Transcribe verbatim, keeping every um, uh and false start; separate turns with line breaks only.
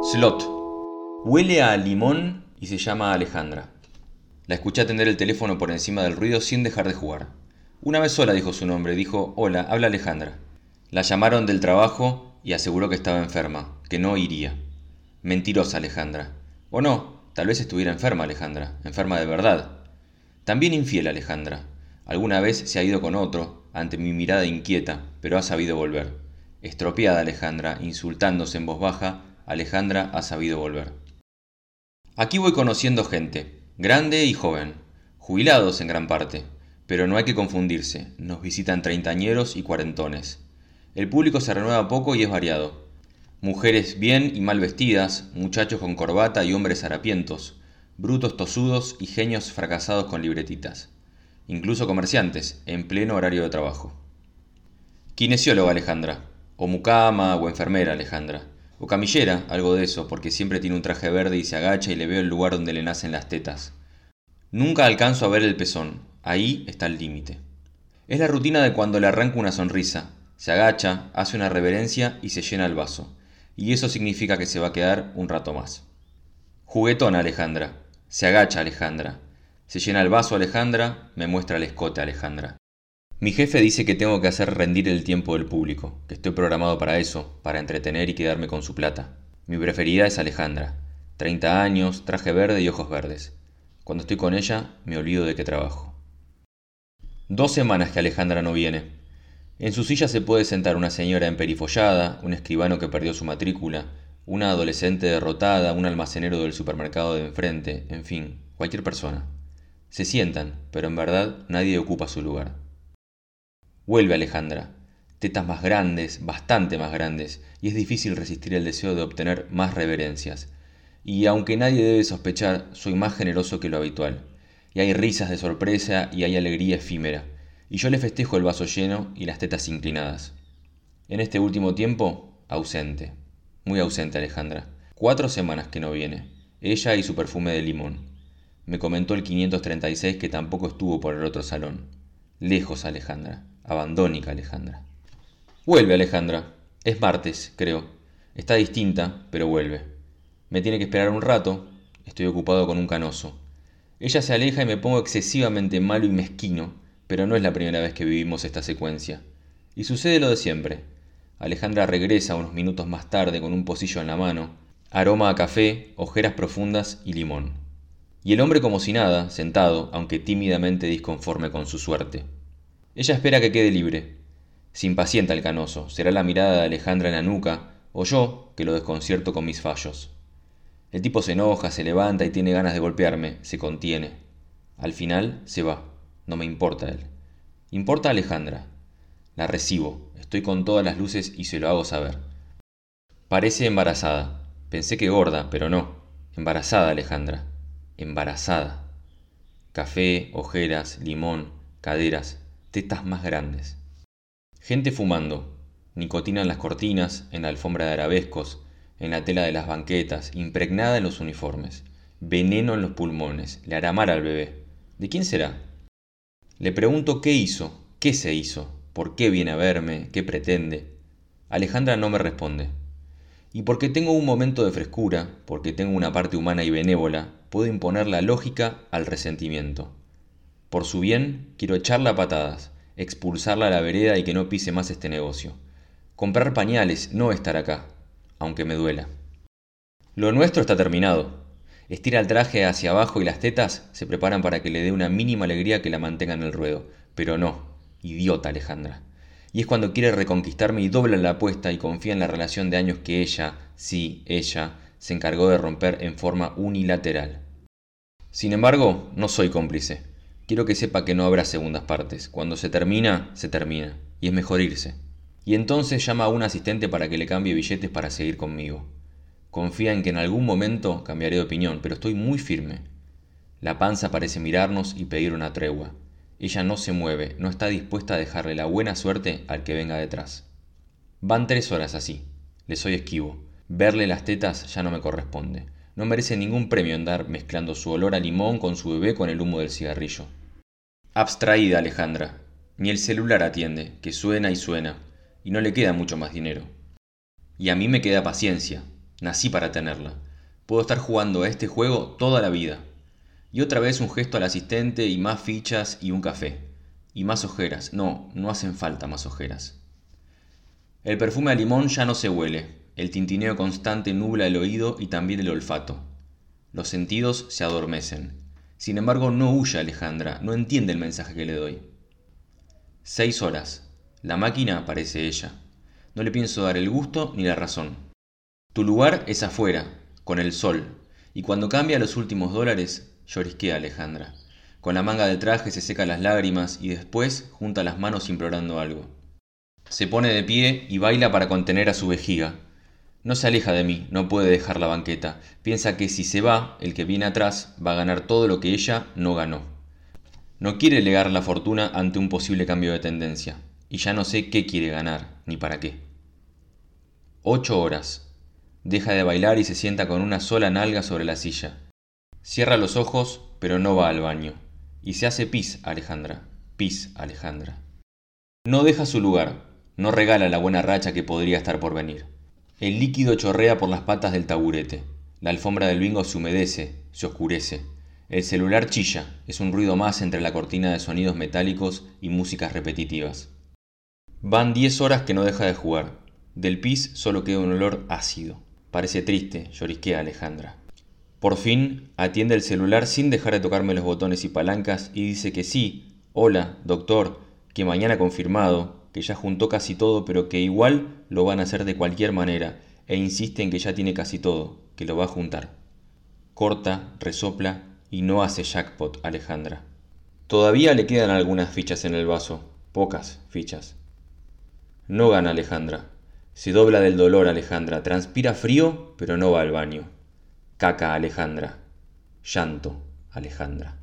Slot. Huele a limón y se llama Alejandra. La escuché atender el teléfono por encima del ruido sin dejar de jugar. Una vez sola dijo su nombre, dijo, hola, habla Alejandra. La llamaron del trabajo y aseguró que estaba enferma, que no iría. Mentirosa Alejandra. O no, tal vez estuviera enferma Alejandra, enferma de verdad. También infiel Alejandra. Alguna vez se ha ido con otro, ante mi mirada inquieta, pero ha sabido volver. Estropeada Alejandra, insultándose en voz baja, Alejandra ha sabido volver. Aquí voy conociendo gente, grande y joven, jubilados en gran parte, pero no hay que confundirse, nos visitan treintañeros y cuarentones. El público se renueva poco y es variado. Mujeres bien y mal vestidas, muchachos con corbata y hombres harapientos, brutos tosudos y genios fracasados con libretitas. Incluso comerciantes, en pleno horario de trabajo. Kinesióloga Alejandra, o mucama o enfermera Alejandra. O camillera, algo de eso, porque siempre tiene un traje verde y se agacha y le veo el lugar donde le nacen las tetas. Nunca alcanzo a ver el pezón, ahí está el límite. Es la rutina de cuando le arranco una sonrisa. Se agacha, hace una reverencia y se llena el vaso. Y eso significa que se va a quedar un rato más. Juguetona Alejandra. Se agacha Alejandra. Se llena el vaso Alejandra, me muestra el escote Alejandra. Mi jefe dice que tengo que hacer rendir el tiempo del público, que estoy programado para eso, para entretener y quedarme con su plata. Mi preferida es Alejandra. treinta años, traje verde y ojos verdes. Cuando estoy con ella, me olvido de que trabajo. Dos semanas que Alejandra no viene. En su silla se puede sentar una señora emperifollada, un escribano que perdió su matrícula, una adolescente derrotada, un almacenero del supermercado de enfrente, en fin, cualquier persona. Se sientan, pero en verdad nadie ocupa su lugar. Vuelve Alejandra, tetas más grandes, bastante más grandes, y es difícil resistir el deseo de obtener más reverencias. Y aunque nadie debe sospechar, soy más generoso que lo habitual. Y hay risas de sorpresa y hay alegría efímera. Y yo le festejo el vaso lleno y las tetas inclinadas. En este último tiempo, ausente. Muy ausente Alejandra. Cuatro semanas que no viene. Ella y su perfume de limón. Me comentó el quinientos treinta y seis que tampoco estuvo por el otro salón. Lejos Alejandra. Abandónica Alejandra. Vuelve Alejandra. Es martes, creo. Está distinta, pero vuelve. Me tiene que esperar un rato. Estoy ocupado con un canoso. Ella se aleja y me pongo excesivamente malo y mezquino, pero no es la primera vez que vivimos esta secuencia. Y sucede lo de siempre. Alejandra regresa unos minutos más tarde con un pocillo en la mano, aroma a café, ojeras profundas y limón. Y el hombre como si nada, sentado, aunque tímidamente disconforme con su suerte. Ella espera que quede libre. Se impacienta el canoso, será la mirada de Alejandra en la nuca, o yo, que lo desconcierto con mis fallos. El tipo se enoja, se levanta y tiene ganas de golpearme, se contiene. Al final, se va. No me importa él. Importa Alejandra. La recibo, estoy con todas las luces y se lo hago saber. Parece embarazada. Pensé que gorda, pero no. Embarazada Alejandra. Embarazada. Café, ojeras, limón, caderas. Tetas más grandes. Gente fumando, nicotina en las cortinas, en la alfombra de arabescos, en la tela de las banquetas, impregnada en los uniformes, veneno en los pulmones, le hará mal al bebé. ¿De quién será? Le pregunto qué hizo, qué se hizo, por qué viene a verme, qué pretende. Alejandra no me responde. Y porque tengo un momento de frescura, porque tengo una parte humana y benévola, puedo imponer la lógica al resentimiento. Por su bien, quiero echarla a patadas, expulsarla a la vereda y que no pise más este negocio. Comprar pañales, no estar acá, aunque me duela. Lo nuestro está terminado. Estira el traje hacia abajo y las tetas se preparan para que le dé una mínima alegría que la mantenga en el ruedo. Pero no, idiota Alejandra. Y es cuando quiere reconquistarme y dobla la apuesta y confía en la relación de años que ella, sí, ella, se encargó de romper en forma unilateral. Sin embargo, no soy cómplice. Quiero que sepa que no habrá segundas partes. Cuando se termina, se termina. Y es mejor irse. Y entonces llama a un asistente para que le cambie billetes para seguir conmigo. Confía en que en algún momento cambiaré de opinión, pero estoy muy firme. La panza parece mirarnos y pedir una tregua. Ella no se mueve, no está dispuesta a dejarle la buena suerte al que venga detrás. Van tres horas así. Le soy esquivo. Verle las tetas ya no me corresponde. No merece ningún premio andar mezclando su olor a limón con su bebé con el humo del cigarrillo. Abstraída Alejandra. Ni el celular atiende, que suena y suena, y no le queda mucho más dinero. Y a mí me queda paciencia. Nací para tenerla. Puedo estar jugando a este juego toda la vida. Y otra vez un gesto al asistente y más fichas y un café. Y más ojeras. No, no hacen falta más ojeras. El perfume a limón ya no se huele. El tintineo constante nubla el oído y también el olfato. Los sentidos se adormecen. Sin embargo, no huye Alejandra, no entiende el mensaje que le doy. Seis horas. La máquina parece ella. No le pienso dar el gusto ni la razón. Tu lugar es afuera, con el sol, y cuando cambia los últimos dólares, llorisquea Alejandra. Con la manga del traje se seca las lágrimas y después junta las manos implorando algo. Se pone de pie y baila para contener a su vejiga. No se aleja de mí, no puede dejar la banqueta. Piensa que si se va, el que viene atrás va a ganar todo lo que ella no ganó. No quiere legar la fortuna ante un posible cambio de tendencia. Y ya no sé qué quiere ganar, ni para qué. Ocho horas. Deja de bailar y se sienta con una sola nalga sobre la silla. Cierra los ojos, pero no va al baño. Y se hace pis, Alejandra. Pis, Alejandra. No deja su lugar. No regala la buena racha que podría estar por venir. El líquido chorrea por las patas del taburete. La alfombra del bingo se humedece, se oscurece. El celular chilla, es un ruido más entre la cortina de sonidos metálicos y músicas repetitivas. Van diez horas que no deja de jugar. Del pis solo queda un olor ácido. Parece triste, llorisquea Alejandra. Por fin, atiende el celular sin dejar de tocarme los botones y palancas y dice que sí, hola, doctor, que mañana confirmado, que ya juntó casi todo pero que igual lo van a hacer de cualquier manera e insiste en que ya tiene casi todo, que lo va a juntar. Corta, resopla y no hace jackpot, Alejandra. Todavía le quedan algunas fichas en el vaso, pocas fichas. No gana Alejandra. Se dobla del dolor Alejandra, transpira frío pero no va al baño. Caca Alejandra. Llanto Alejandra.